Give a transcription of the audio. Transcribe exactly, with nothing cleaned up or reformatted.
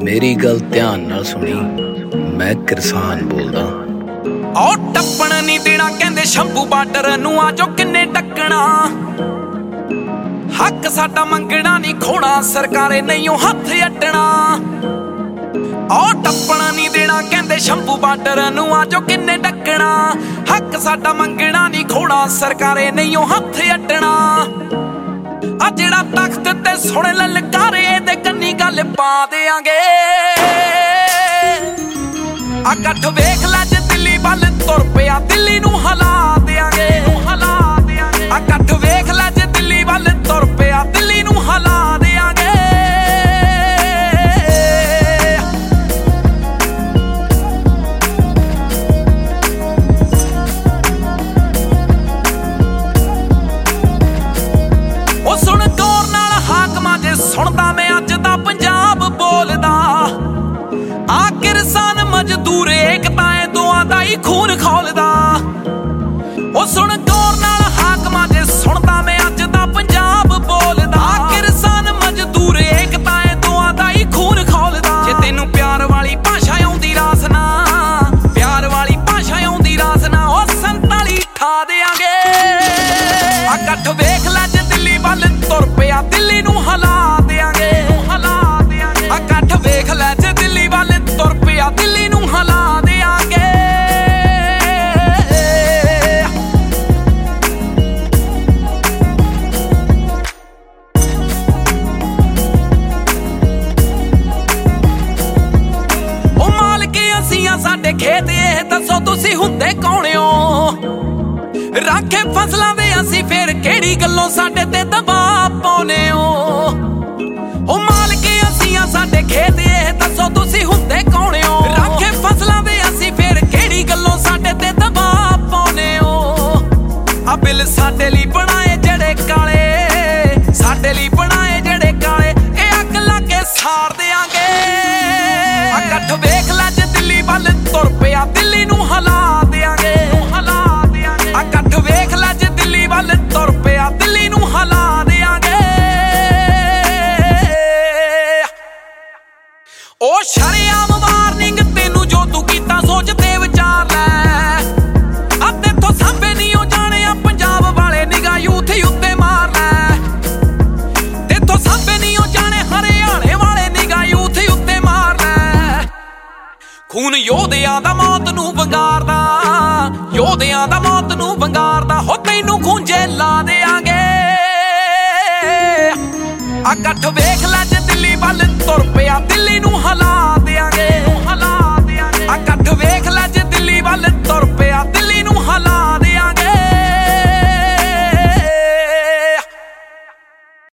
ਮੇਰੀ ਗੱਲ ਧਿਆਨ ਨਾਲ ਸੁਣੀ, ਮੈਂ ਕਿਰਸਾਨ ਬੋਲਦਾ। ਉਹ ਟੱਪਣ ਨਹੀਂ ਦੇਣਾ ਕਹਿੰਦੇ ਸ਼ੰਭੂ ਬਾਰਡਰ ਨੂੰ, ਆ ਜੋ ਕਿੰਨੇ ਟੱਕਣਾ। ਹੱਕ ਸਾਡਾ ਮੰਗਣਾ ਨਹੀਂ ਖੋਣਾ, ਸਰਕਾਰੇ ਨਹੀਂਓ ਹੱਥ ਅੱਡਣਾ। ਉਹ ਟੱਪਣ ਨਹੀਂ ਦੇਣਾ ਕਹਿੰਦੇ ਸ਼ੰਭੂ ਬਾਰਡਰ ਨੂੰ, ਆ ਜੋ ਕਿੰਨੇ ਟੱਕਣਾ। ਹੱਕ ਸਾਡਾ ਮੰਗਣਾ ਨਹੀਂ ਖੋਣਾ, ਸਰਕਾਰੇ ਨਹੀਂਓ ਹੱਥ ਅੱਡਣਾ। ਆ ਜਿਹੜਾ ਤਖਤ ਤੇ ਸੁਣ ਲਲਕਾਰੇ, ਇਹਦੇ ਕੰਨੀ ਗੱਲ ਪਾ ਦਿਆਂਗੇ। ਆ ਇਕੱਠ ਵੇਖ ਲੈ ਜੇ ਦਿੱਲੀ ਵੱਲ ਤੁਰ ਪਿਆ, ਦਿੱਲੀ ਨੂੰ ਹਿਲਾ ਦਿਆਂਗੇ। ਆ ਇਕੱਠ ਵੇਖ ਲੈ ਜੇ ਦਿੱਲੀ ਵੱਲ ਤੁਰ ਪਿਆ, ਦਿੱਲੀ ਨੂੰ ਹਿਲਾ ਦਿਆਂਗੇ। ਉਹ ਸੁਣ ਗੌਰ ਨਾਲ ਹਾਕਮਾਂ, ਜੇ ਸੁਣਦਾ ਮੈਂ ਅੱਜ ਦਾ ਪੰਜਾਬ ਬੋਲਦਾ। ਆ ਕਿਰਸਾਨ ਮਜ਼ਦੂਰ ਏਕਤਾ ਏ, ਦੋਆਂ ਦਾ ਹੀ ਖੂਨ ਖੋਲਦਾ। ਉਹ ਸੁਣ ਗੌਰ ਨਾਲ ਹਾਕਮਾਂ, ਜੇ ਸੁਣਦਾ ਮੈਂ ਅੱਜ ਦਾ ਪੰਜਾਬ ਬੋਲਦਾ। ਆ ਕਿਰਸਾਨ ਮਜ਼ਦੂਰ ਏਕਤਾ ਏ, ਦੋਆਂ ਦਾ ਹੀ ਖੂਨ ਖੋਲਦਾ। ਜੇ ਤੈਨੂੰ ਪਿਆਰ ਵਾਲੀ ਭਾਸ਼ਾ ਆਉਂਦੀ ਰਾਸ ਨਾ, ਪਿਆਰ ਵਾਲੀ ਭਾਸ਼ਾ ਆਉਂਦੀ ਰਾਸ ਨਾ, ਉਹ ਸੰਤਾਲੀ ਠਾ ਦਿਆਂਗੇ। ਆ ਇਕੱਠ ਵੇਖ ਲੈ ਜੇ ਦਿੱਲੀ ਵੱਲ ਤੁਰ ਪਿਆ, ਦਿੱਲੀ ਨੂੰ ਹਿਲਾ ਦਿਆਂਗੇ। ਆ ਇਕੱਠ ਵੇਖ ਲੈ ਜੇ ਦਿੱਲੀ ਵੱਲ ਤੁਰ ਪਿਆ, ਦਿੱਲੀ ਨੂੰ ਹਿਲਾ ਦਿਆਂਗੇ। ਉਹ ਮਾਲਕੇ ਅਸੀਂ ਆ ਸਾਡੇ ਖੇਤ, ਇਹ ਦੱਸੋ ਤੁਸੀਂ ਹੁੰਦੇ ਕੌਣ ਓ। ਰਾਖੇ ਫਸਲਾਂ ਦੇ ਅਸੀਂ, ਫੇਰ ਕਿਹੜੀ ਗੱਲੋਂ ਸਾਡੇ ਤੇ ਦਬਾਅ ਪਾਉਨੇ ਓ। ਉਹ ਮਾਲਕੇ ਅਸੀਂ ਆ ਸਾਡੇ ਖੇਤ, ਇਹ ਦੱਸੋ ਤੁਸੀਂ ਹੁੰਦੇ ਕੌਣ ਓ। ਰਾਖੇ ਫਸਲਾਂ ਦੇ ਅਸੀਂ, ਫੇਰ ਕਿਹੜੀ ਗੱਲੋਂ ਸਾਡੇ ਤੇ ਦਬਾਅ ਪਾਉਨੇ ਓ। ਆ ਬਿੱਲ ਸਾਡੇ ਲਈ ਬਣਾਏ ਜਿਹੜੇ ਕਾਲੇ, ਸਾਡੇ ਲਈ ਬਣਾਏ ਜਿਹੜੇ ਕਾਲੇ, ਇਹ ਅੱਗ ਲਾ ਕੇ ਸਾੜ ਦਿਆਂਗੇ। ਆ ਇਕੱਠ ਵੇਖ ਲੈ ਜੇ ਦਿੱਲੀ ਵੱਲ ਤੁਰ ਪਿਆ, ਦਿੱਲੀ ਨੂੰ ਹਿਲਾ ਦਿਆਂਗੇ। ਆ ਇਕੱਠ ਵੇਖ ਲੈ ਜੇ ਦਿੱਲੀ ਵੱਲ ਤੁਰ ਪਿਆ, ਦਿੱਲੀ ਨੂੰ ਹਿਲਾ ਦਿਆਂਗੇ। ਉਹ ਸ਼ਰੇਆਮ ਵਾਰਨਿੰਗ ਤੈਨੂੰ, ਜੋ ਤੂੰ ਕੀਤਾ ਸੋਚ ਤੇ ਵਿਚਾਰ ਲੈ। ਆ ਤੇਥੋਂ ਸਾਂਭੇ ਨਹੀਂ ਉਹ ਜਾਣਿਆ ਪੰਜਾਬ ਵਾਲੇ, ਨਿਗਾਹ ਯੂਥ ਉੱਤੇ ਮਾਰ ਲੈ। ਤੇਥੋਂ ਸਾਂਭੇ ਨਹੀਂ ਉਹ ਜਾਣੇ ਹਰਿਆਣੇ ਵਾਲੇ, ਨਿਗਾਹ ਯੂਥ ਉੱਤੇ ਮਾਰ ਲੈ। ਖੂਨ ਯੋਧਿਆਂ ਦਾ ਮੌਤ ਨੂੰ ਵੰਗਾਰਦਾ, ਯੋਧਿਆਂ ਦਾ ਮੌਤ ਨੂੰ ਵੰਗਾਰਦਾ। ਹੋ ਤੈਨੂੰ ਖੂੰਜੇ ਲਾ ਦਿਆਂਗੇ। ਆ ਇਕੱਠ ਵੇਖ ਲੈ ਜੇ